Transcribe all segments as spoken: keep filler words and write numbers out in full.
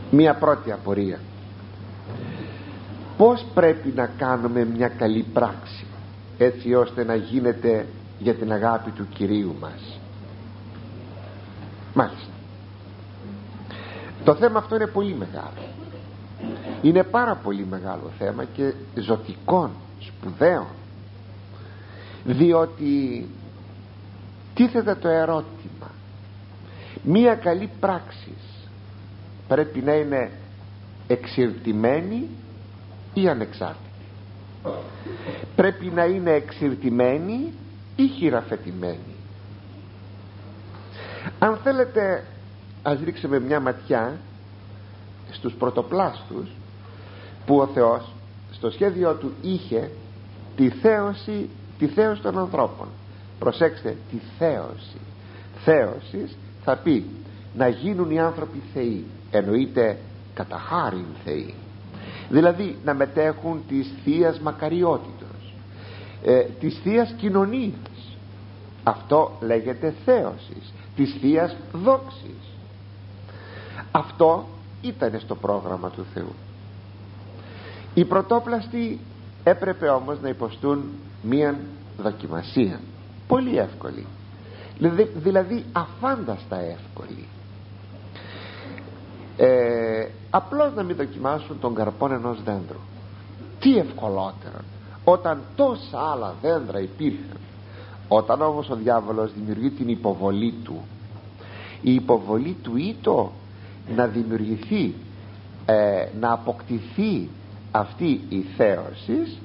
Μία πρώτη απορία: πώς πρέπει να κάνουμε μια καλή πράξη έτσι ώστε να γίνεται για την αγάπη του Κυρίου μας? Μάλιστα, το θέμα αυτό είναι πολύ μεγάλο. Είναι πάρα πολύ μεγάλο θέμα και ζωτικό, σπουδαίο, διότι τίθεται το ερώτημα: μία καλή πράξη πρέπει να είναι εξηρτημένη ή ανεξάρτητη? Πρέπει να είναι εξηρτημένη ή χειραφετημένη? Αν θέλετε, ας ρίξουμε μια ματιά στους πρωτοπλάστους που ο Θεός στο σχέδιο του είχε τη θέωση, τη θέωση των ανθρώπων. Προσέξτε, τη θέωση. Θέωσης θα πει να γίνουν οι άνθρωποι θεοί, εννοείται κατά χάριν θεοί, δηλαδή να μετέχουν της θείας μακαριότητος, ε, της θείας κοινωνίας. Αυτό λέγεται θέωσης, της θείας δόξης. Αυτό ήταν στο πρόγραμμα του Θεού. Οι πρωτόπλαστοι έπρεπε όμως να υποστούν μία δοκιμασία πολύ εύκολη, δηλαδή, δηλαδή αφάνταστα εύκολη. ε, απλώς να μην δοκιμάσουν τον καρπόν ενός δέντρου. Τι ευκολότερο όταν τόσα άλλα δέντρα υπήρχαν. Όταν όμως ο διάβολος δημιουργεί την υποβολή του, η υποβολή του ήτο να δημιουργηθεί, ε, να αποκτηθεί αυτή η θέωση,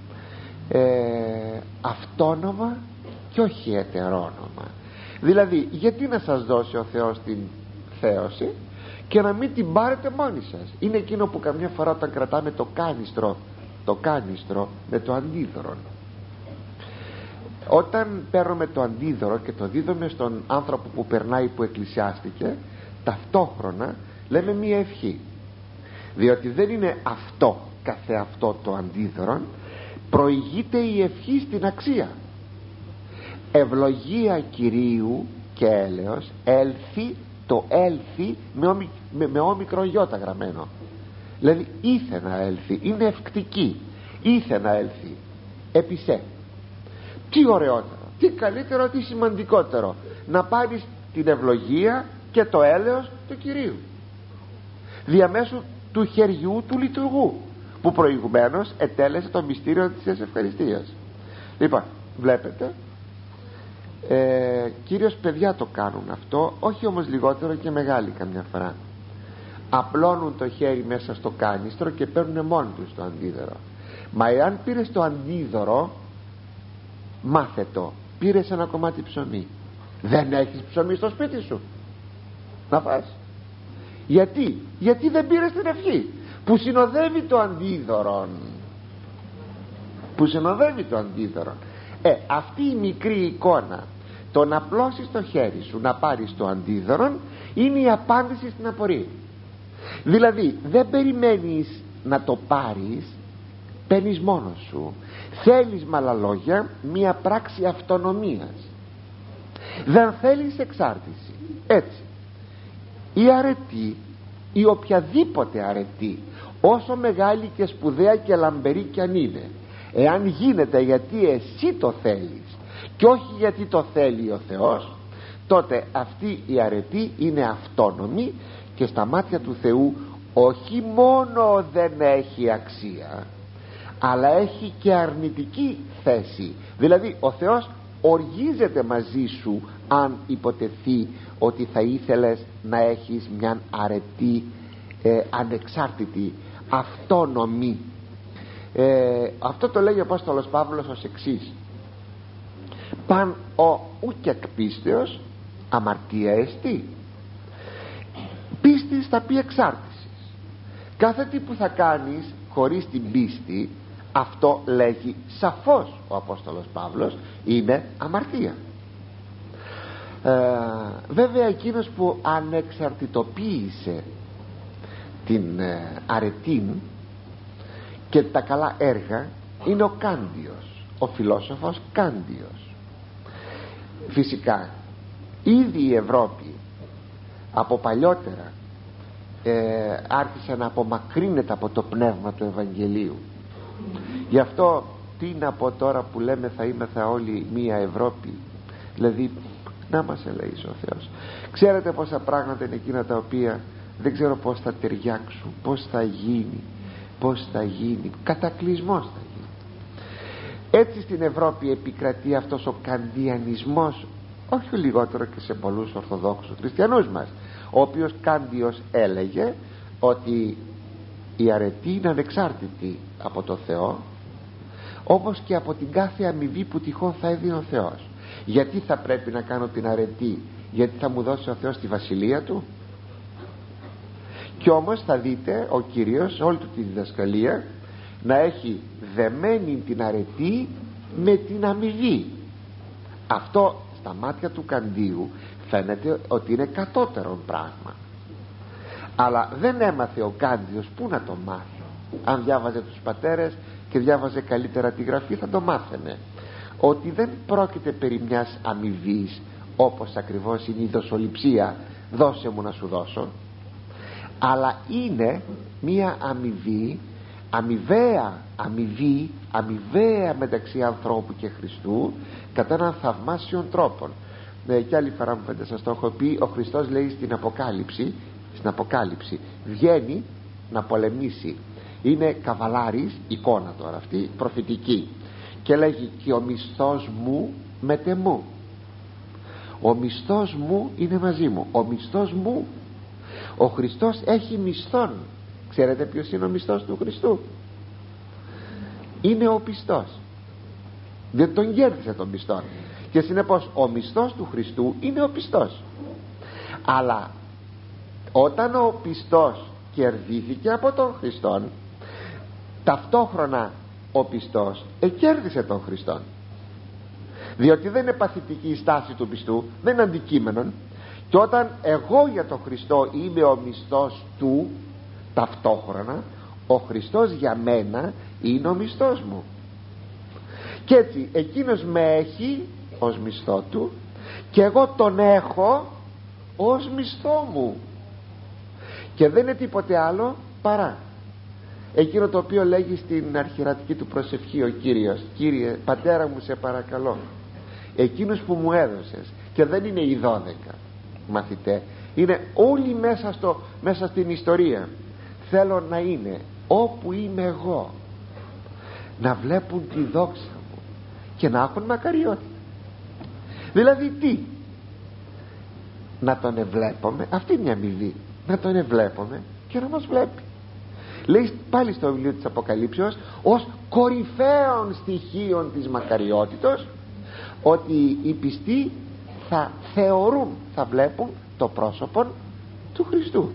ε, αυτόνομα και όχι ετερόνομα. Δηλαδή, γιατί να σας δώσει ο Θεός την θέωση και να μην την πάρετε μόνοι σας? Είναι εκείνο που καμιά φορά όταν κρατάμε το κάνιστρο, το κάνιστρο με το αντίδωρο, όταν παίρνουμε το αντίδωρο και το δίδουμε στον άνθρωπο που περνάει, που εκκλησιάστηκε, ταυτόχρονα λέμε μία ευχή, διότι δεν είναι αυτό καθεαυτό το αντίδωρο, προηγείται η ευχή στην αξία. Ευλογία Κυρίου και έλεος έλθει, το έλθει με, ομι, με, με όμικρον γιώτα γραμμένο, δηλαδή ήθε να έλθει, είναι ευκτική, ήθε να έλθει επισέ. Τι ωραιότερο, τι καλύτερο, τι σημαντικότερο να πάρεις την ευλογία και το έλεος του Κυρίου διαμέσου του χεριού του λειτουργού που προηγουμένως ετέλεσε το μυστήριο της ευχαριστίας. Λοιπόν, βλέπετε, ε, κυρίως παιδιά το κάνουν αυτό, όχι όμως λιγότερο και μεγάλοι καμιά φορά. Απλώνουν το χέρι μέσα στο κάνιστρο και παίρνουν μόνοι τους το αντίδωρο. Μα εάν πήρες το αντίδωρο, μάθε το, πήρες ένα κομμάτι ψωμί, δεν έχεις ψωμί στο σπίτι σου να φας? Γιατί? Γιατί δεν πήρες την ευχή που συνοδεύει το αντίδωρο, που συνοδεύει το αντίδωρο. Ε, αυτή η μικρή εικόνα, το να απλώσεις το χέρι σου να πάρεις το αντίδωρο, είναι η απάντηση στην απορία. Δηλαδή δεν περιμένεις να το πάρεις, παίρνεις μόνος σου. Θέλεις με άλλα λόγια μία πράξη αυτονομίας, δεν θέλεις εξάρτηση. Έτσι η αρετή, η οποιαδήποτε αρετή, όσο μεγάλη και σπουδαία και λαμπερή κι αν είναι, εάν γίνεται γιατί εσύ το θέλεις και όχι γιατί το θέλει ο Θεός, τότε αυτή η αρετή είναι αυτόνομη και στα μάτια του Θεού όχι μόνο δεν έχει αξία, αλλά έχει και αρνητική θέση. Δηλαδή ο Θεός οργίζεται μαζί σου αν υποτεθεί ότι θα ήθελες να έχεις μια αρετή ε, ανεξάρτητη, αυτόνομη. ε, Αυτό το λέει ο Απόστολος Παύλος ως εξής: παν ο ουκ εκ πίστεως αμαρτία εστί. Πίστη θα πει εξάρτησης. Κάθε τι που θα κάνεις χωρίς την πίστη, αυτό λέγει σαφώς ο Απόστολος Παύλος, είναι αμαρτία. ε, Βέβαια εκείνος που ανεξαρτητοποίησε την ε, αρετήν και τα καλά έργα είναι ο Κάντιος, ο φιλόσοφος Κάντιος. Φυσικά ήδη η Ευρώπη από παλιότερα ε, άρχισε να απομακρύνεται από το πνεύμα του Ευαγγελίου. Γι' αυτό τι να πω τώρα που λέμε θα είμεθα όλοι μία Ευρώπη, δηλαδή να μας ελέησε ο Θεός. Ξέρετε πόσα πράγματα είναι εκείνα τα οποία δεν ξέρω πως θα ταιριάξουν, πως θα γίνει, πως θα γίνει, κατακλυσμός θα γίνει. Έτσι στην Ευρώπη επικρατεί αυτός ο καντιανισμός, όχι λιγότερο και σε πολλούς Ορθοδόξους χριστιανούς μας, ο οποίος Κάντιος έλεγε ότι η αρετή είναι ανεξάρτητη από το Θεό, όπως και από την κάθε αμοιβή που τυχόν θα έδινε ο Θεός. Γιατί θα πρέπει να κάνω την αρετή? Γιατί θα μου δώσει ο Θεός τη βασιλεία του? Κι όμως θα δείτε ο Κύριος όλη του τη διδασκαλία να έχει δεμένη την αρετή με την αμοιβή. Αυτό στα μάτια του Καντίου φαίνεται ότι είναι κατώτερο πράγμα, αλλά δεν έμαθε ο Κάντιος. Πού να το μάθει? Αν διάβαζε τους πατέρες και διάβαζε καλύτερα τη Γραφή θα το μάθαινε ότι δεν πρόκειται περί μιας αμοιβής, όπως ακριβώς είναι η δοσοληψία, δώσε μου να σου δώσω, αλλά είναι μια αμοιβή, αμοιβαία αμοιβή, αμοιβαία μεταξύ ανθρώπου και Χριστού, κατά έναν θαυμάσιον τρόπον. Ε, και άλλη φορά μου φαίνεται σας το έχω πει, ο Χριστός λέει στην Αποκάλυψη, στην Αποκάλυψη βγαίνει να πολεμήσει, είναι καβαλάρης, εικόνα τώρα αυτή προφητική, και λέγει και ο μισθός μου μετεμού. Ο μισθός μου είναι μαζί μου, ο μισθός μου. Ο Χριστός έχει μισθόν. Ξέρετε ποιος είναι ο μισθός του Χριστού? Είναι ο πιστός, δεν τον κέρδισε τον πιστόν, και συνεπώς ο μισθός του Χριστού είναι ο πιστός. Αλλά όταν ο πιστός κερδίθηκε από τον Χριστόν, ταυτόχρονα ο πιστός εκέρδισε τον Χριστόν, διότι δεν είναι παθητική η στάση του πιστού, δεν είναι αντικείμενον. Και όταν εγώ για τον Χριστό είμαι ο μισθός του, ταυτόχρονα ο Χριστός για μένα είναι ο μισθός μου. Και έτσι εκείνος με έχει ως μισθό του και εγώ τον έχω ως μισθό μου, και δεν είναι τίποτε άλλο παρά εκείνο το οποίο λέγει στην αρχιερατική του προσευχή ο Κύριος: Κύριε Πατέρα μου, σε παρακαλώ, εκείνους που μου έδωσες, και δεν είναι οι δώδεκα μαθητές, είναι όλοι μέσα, στο, μέσα στην ιστορία, θέλω να είναι όπου είμαι εγώ, να βλέπουν τη δόξα μου και να έχουν μακαριότητα. Δηλαδή τι? Να τον ευλέπουμε, αυτή είναι μια αμοιβή, να τον ευλέπουμε και να μας βλέπει. Λέει πάλι στο βιβλίο της Αποκαλύψεως ως κορυφαίων στοιχείων της μακαριότητος ότι οι πιστοί θα θεωρούν, θα βλέπουν το πρόσωπο του Χριστού.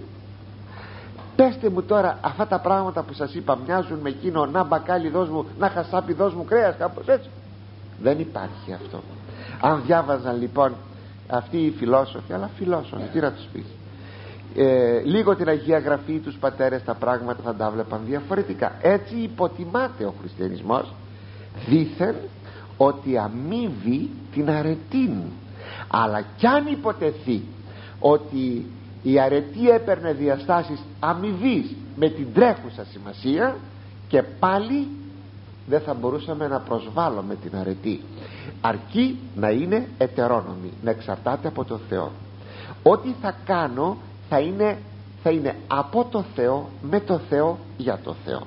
Πέστε μου τώρα, αυτά τα πράγματα που σας είπα μοιάζουν με εκείνο να μπακάλι δώσ' μου, να χασάπι δώσ' μου κρέας, κάπως έτσι? Δεν υπάρχει αυτό. Αν διάβαζαν λοιπόν αυτοί οι φιλόσοφοι, αλλά φιλόσοφοι τι να τους πεις, ε, λίγο την Αγία Γραφή, τους πατέρες, τα πράγματα θα τα βλέπαν διαφορετικά. Έτσι υποτιμάται ο χριστιανισμός δήθεν ότι αμείβει την αρετήν. Αλλά κι αν υποτεθεί ότι η αρετή έπαιρνε διαστάσεις αμοιβής με την τρέχουσα σημασία, και πάλι δεν θα μπορούσαμε να προσβάλλουμε την αρετή, αρκεί να είναι ετερόνομη, να εξαρτάται από το Θεό. Ό,τι θα κάνω θα είναι, θα είναι από το Θεό, με το Θεό, για το Θεό.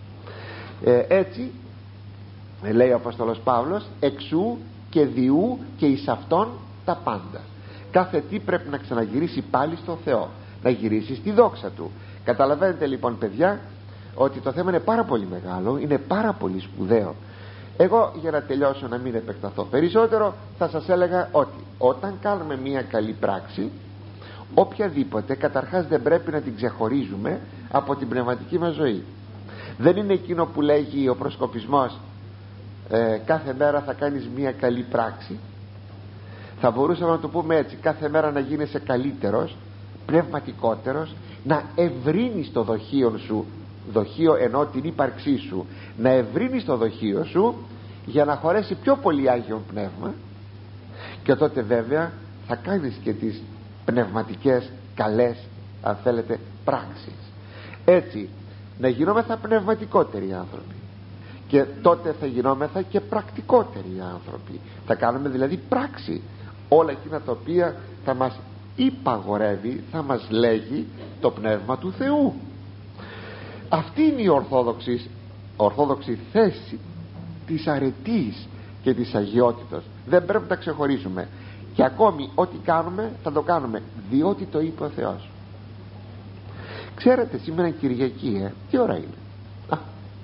ε, έτσι λέει ο Απόστολος Παύλος, εξού και διού και εις αυτόν τα πάντα. Κάθε τι πρέπει να ξαναγυρίσει πάλι στο Θεό, να γυρίσει στη δόξα του. Καταλαβαίνετε λοιπόν παιδιά ότι το θέμα είναι πάρα πολύ μεγάλο, είναι πάρα πολύ σπουδαίο. Εγώ για να τελειώσω, να μην επεκταθώ περισσότερο, θα σας έλεγα ότι όταν κάνουμε μια καλή πράξη, οποιαδήποτε, καταρχάς δεν πρέπει να την ξεχωρίζουμε από την πνευματική μας ζωή. Δεν είναι εκείνο που λέγει ο προσκοπισμός, ε, κάθε μέρα θα κάνεις μια καλή πράξη. Θα μπορούσαμε να το πούμε έτσι, κάθε μέρα να γίνεσαι καλύτερος, πνευματικότερος, να ευρύνεις το δοχείο σου, δοχείο εννοώ την ύπαρξή σου, να ευρύνεις το δοχείο σου για να χωρέσει πιο πολύ Άγιον Πνεύμα, και τότε βέβαια θα κάνεις και τις πνευματικές καλές αν θέλετε, πράξεις. Έτσι να γινόμεθα πνευματικότεροι άνθρωποι, και τότε θα γινόμεθα και πρακτικότεροι άνθρωποι. Θα κάνουμε δηλαδή πράξη όλα εκείνα τα οποία θα μας υπαγορεύει, θα μας λέγει το Πνεύμα του Θεού. Αυτή είναι η ορθόδοξη, ορθόδοξη θέση της αρετής και της αγιότητας. Δεν πρέπει να τα ξεχωρίσουμε, και ακόμη ό,τι κάνουμε θα το κάνουμε διότι το είπε ο Θεός. Ξέρετε, σήμερα Κυριακή, ε, τι ώρα είναι? Α,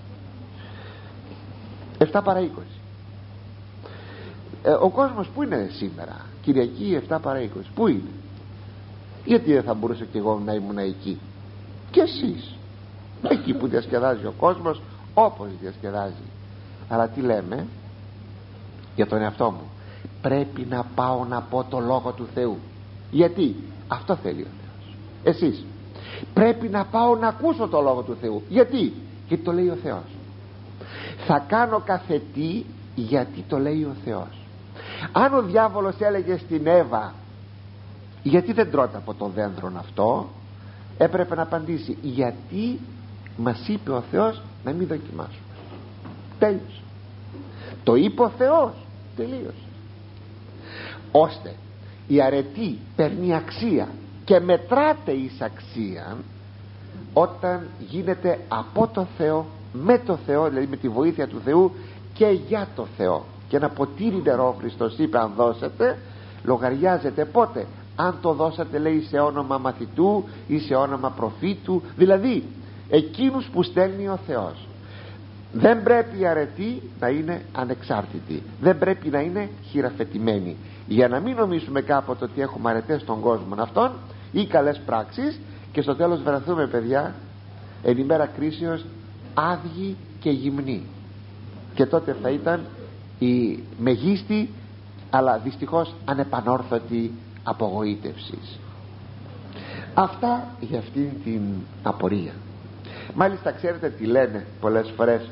εφτά παρά είκοσι. ε, Ο κόσμος που είναι σήμερα Κυριακή εφτά παρά είκοσι? Πού είναι? Γιατί δεν θα μπορούσα κι εγώ να ήμουν εκεί? Και εσείς εκεί που διασκεδάζει ο κόσμος, όπως διασκεδάζει. Αλλά τι λέμε για τον εαυτό μου? Πρέπει να πάω να πω το Λόγο του Θεού. Γιατί? Αυτό θέλει ο Θεός. Εσείς πρέπει να πάω να ακούσω το Λόγο του Θεού. Γιατί? Γιατί το λέει ο Θεός. Θα κάνω κάθε τι γιατί το λέει ο Θεός. Αν ο διάβολος έλεγε στην Εύα γιατί δεν τρώτε από το δέντρο αυτό, έπρεπε να απαντήσει γιατί μας είπε ο Θεός να μην δοκιμάσουμε. Τέλειωσε. Το είπε ο Θεός, τελείωσε. Ώστε η αρετή παίρνει αξία και μετράται εις αξία όταν γίνεται από το Θεό, με το Θεό, δηλαδή με τη βοήθεια του Θεού και για το Θεό. Και ένα ποτήρι νερό ο Χριστός είπε αν δώσετε, λογαριάζεται πότε? Αν το δώσατε, λέει, σε όνομα μαθητού ή σε όνομα προφήτου, δηλαδή εκείνους που στέλνει ο Θεός. Δεν πρέπει η αρετή να είναι ανεξάρτητη, δεν πρέπει να είναι χειραφετημένη, για να μην νομίζουμε κάποτε ότι έχουμε αρετές στον κόσμο αυτόν ή καλές πράξεις και στο τέλος βρεθούμε, παιδιά, εν ημέρα κρίσεως άδειοι και γυμνοί, και τότε θα ήταν η μεγίστη αλλά δυστυχώς ανεπανόρθωτη απογοήτευση. Αυτά για αυτήν την απορία. Μάλιστα ξέρετε τι λένε πολλές φορές?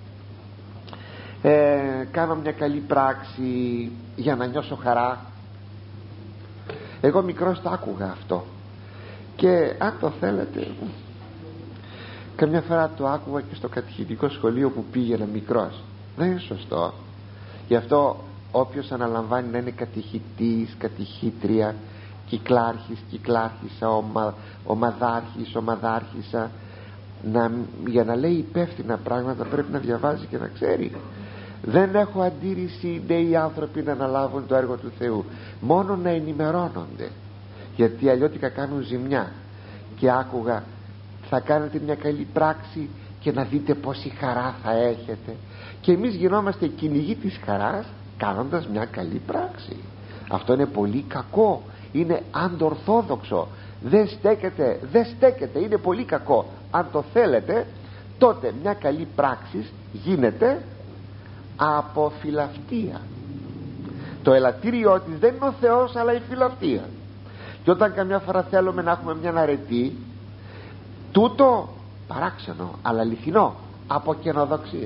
ε, κάνω μια καλή πράξη για να νιώσω χαρά. Εγώ μικρός το άκουγα αυτό, και αν το θέλετε καμιά φορά το άκουγα και στο κατηχητικό σχολείο που πήγαινα μικρός. Δεν είναι σωστό. Γι' αυτό όποιος αναλαμβάνει να είναι κατηχητής, κατηχήτρια, κυκλάρχης, κυκλάρχησα, ομα, ομαδάρχης, ομαδάρχησα, να, για να λέει υπεύθυνα πράγματα πρέπει να διαβάζει και να ξέρει. Δεν έχω αντίρρηση οι νέοι άνθρωποι να αναλάβουν το έργο του Θεού, μόνο να ενημερώνονται, γιατί αλλιώτικα κάνουν ζημιά. Και άκουγα θα κάνετε μια καλή πράξη και να δείτε πόση χαρά θα έχετε, και εμείς γινόμαστε κυνηγοί της χαράς κάνοντας μια καλή πράξη. Αυτό είναι πολύ κακό, είναι αντορθόδοξο, δεν στέκεται, δεν στέκεται, είναι πολύ κακό. Αν το θέλετε, τότε μια καλή πράξη γίνεται από φιλαυτία. Το ελαττήριό της δεν είναι ο Θεός αλλά η φιλαυτία. Και όταν καμιά φορά θέλουμε να έχουμε μια αρετή, τούτο παράξενο αλλά αληθινό, από καινοδοξία.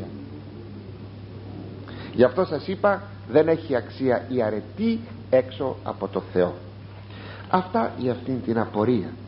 Γι' αυτό σας είπα, δεν έχει αξία η αρετή έξω από το Θεό. Αυτά για αυτήν την απορία.